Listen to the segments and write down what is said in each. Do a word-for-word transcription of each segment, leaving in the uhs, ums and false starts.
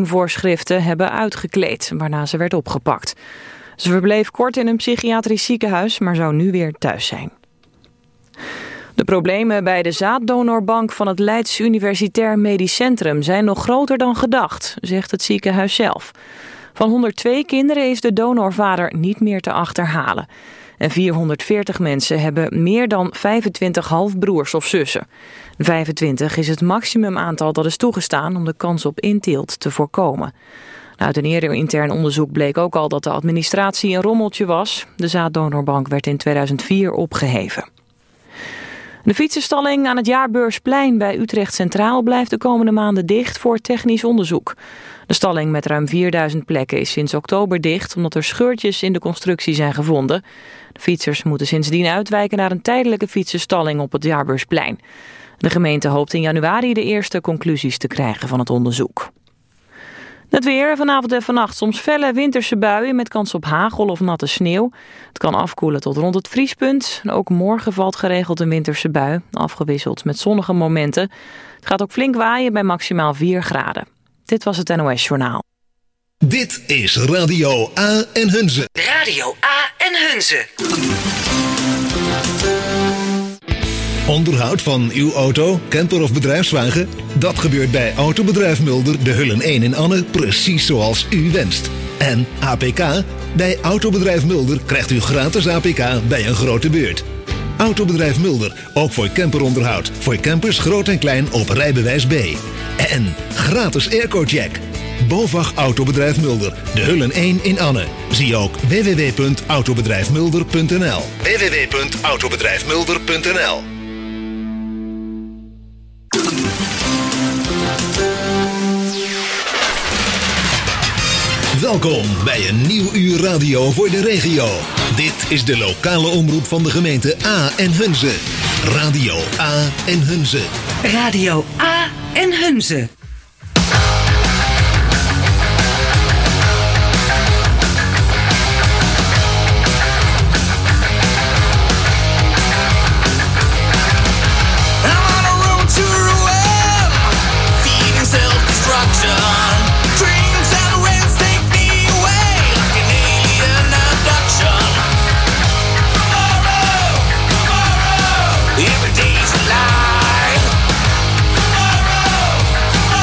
voorschriften hebben uitgekleed, waarna ze werd opgepakt. Ze verbleef kort in een psychiatrisch ziekenhuis, maar zou nu weer thuis zijn. De problemen bij de zaaddonorbank van het Leids Universitair Medisch Centrum zijn nog groter dan gedacht, zegt het ziekenhuis zelf. Van honderdtwee kinderen is de donorvader niet meer te achterhalen. En vierhonderdveertig mensen hebben meer dan vijfentwintig halfbroers of zussen. vijfentwintig is het maximumaantal dat is toegestaan om de kans op inteelt te voorkomen. Uit een eerder intern onderzoek bleek ook al dat de administratie een rommeltje was. De zaaddonorbank werd in tweeduizend vier opgeheven. De fietsenstalling aan het Jaarbeursplein bij Utrecht Centraal blijft de komende maanden dicht voor technisch onderzoek. De stalling met ruim vierduizend plekken is sinds oktober dicht omdat er scheurtjes in de constructie zijn gevonden. De fietsers moeten sindsdien uitwijken naar een tijdelijke fietsenstalling op het Jaarbeursplein. De gemeente hoopt in januari de eerste conclusies te krijgen van het onderzoek. Het weer, vanavond en vannacht soms felle winterse buien met kans op hagel of natte sneeuw. Het kan afkoelen tot rond het vriespunt. Ook morgen valt geregeld een winterse bui, afgewisseld met zonnige momenten. Het gaat ook flink waaien bij maximaal vier graden. Dit was het N O S Journaal. Dit is Radio A en Hunze. Radio A en Hunze. Onderhoud van uw auto, camper of bedrijfswagen? Dat gebeurt bij Autobedrijf Mulder, de Hullen één in Anne, precies zoals u wenst. En A P K? Bij Autobedrijf Mulder krijgt u gratis A P K bij een grote beurt. Autobedrijf Mulder, ook voor camperonderhoud. Voor campers groot en klein op rijbewijs B. En gratis airco-check. BOVAG Autobedrijf Mulder, de Hullen één in Anne. Zie ook w w w punt autobedrijf mulder punt n l. w w w punt autobedrijf mulder punt n l. Welkom bij een nieuw uur radio voor de regio. Dit is de lokale omroep van de gemeente A en Hunze. Radio A en Hunze. Radio A en Hunze. Every day's a lie. Tomorrow, tomorrow.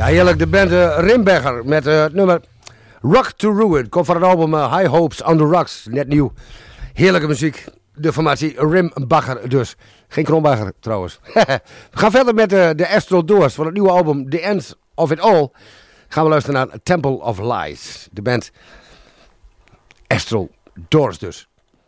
heerlijk, de band uh, Rimberger met uh, het nummer Rock to Ruin. Komt van het album uh, High Hopes on the Rocks, net nieuw. Heerlijke muziek, de formatie Rimbacher dus. Geen Kronbacher trouwens. We gaan verder met uh, de Astral Doors van het nieuwe album The End of It All. Gaan we luisteren naar Temple of Lies. De band Astral Doors dus.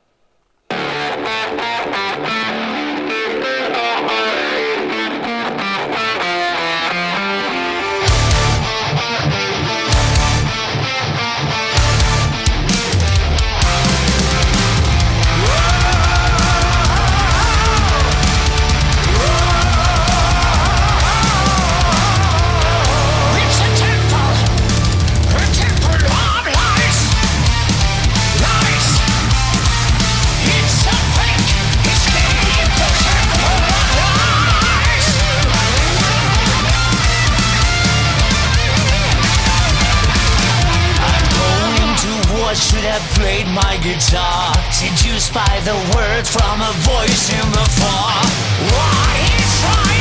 Should have played my guitar, seduced by the words from a voice in the far. Why he's trying